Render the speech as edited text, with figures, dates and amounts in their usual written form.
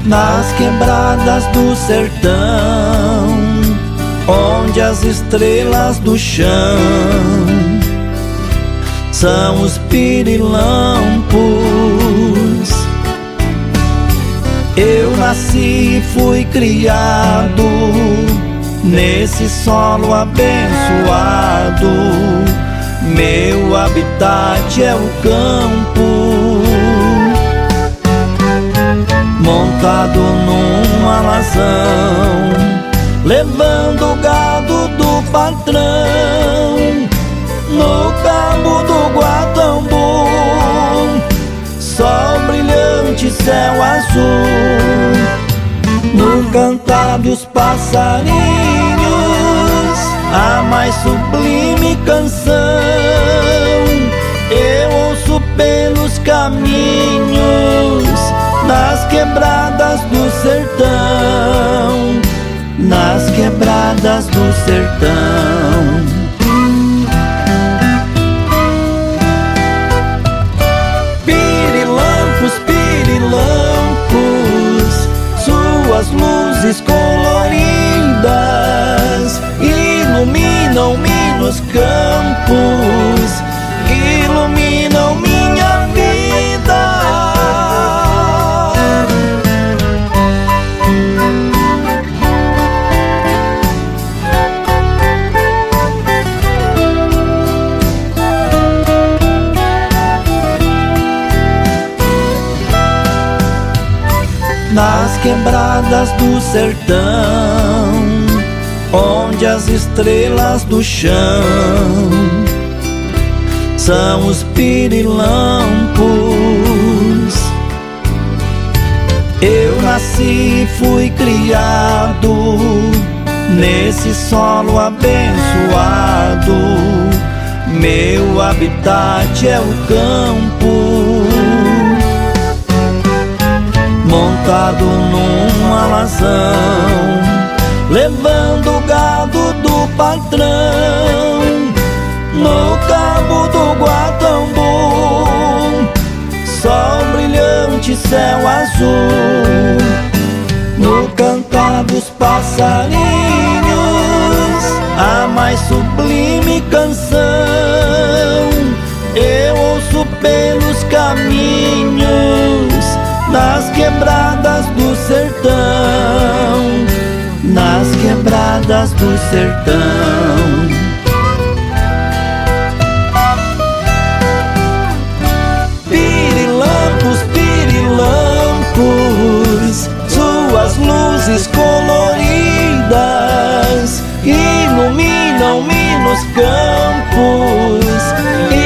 nas quebradas do sertão, onde as estrelas do chão são os pirilampos. Eu nasci e fui criado nesse solo abençoado. Meu habitat é o campo, montado num alazão, levando o gado do patrão no cabo do Guatambu. Sol brilhante, céu azul, no cantar dos passarinhos, a mais sublime canção eu ouço pelos caminhos, nas quebradas do sertão, nas quebradas do sertão. Pirilampos, pirilampos, suas luzes coloridas iluminam-me nos campos, iluminam minha vida. Nas quebradas do sertão, onde as estrelas do chão são os pirilampos, eu nasci e fui criado nesse solo abençoado. Meu habitat é o campo, montado num alazão, levando o gado do patrão no cabo do Guatambu. Sol brilhante, céu azul, no cantar dos passarinhos, a mais sublime canção eu ouço pelos caminhos, nas quebradas do sertão, nas quebradas do sertão. Pirilampos, pirilampos, suas luzes coloridas iluminam-me nos campos,